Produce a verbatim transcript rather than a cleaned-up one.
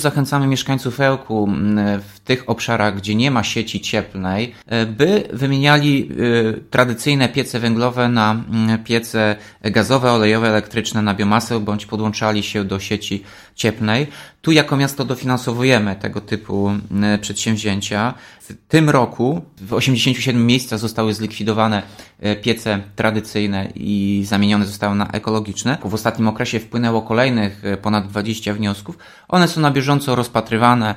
Zachęcamy mieszkańców Ełku w tych obszarach, gdzie nie ma sieci cieplnej, by wymieniali tradycyjne piece węglowe na piece gazowe, olejowe, elektryczne, na biomasę, bądź podłączali się do sieci cieplnej. Tu jako miasto dofinansowujemy tego typu przedsięwzięcia. W tym roku w osiemdziesięciu siedmiu miejscach zostały zlikwidowane piece tradycyjne i zamienione zostały na ekologiczne. W ostatnim okresie wpłynęło kolejnych ponad dwadzieścia wniosków. One są na bieżąco rozpatrywane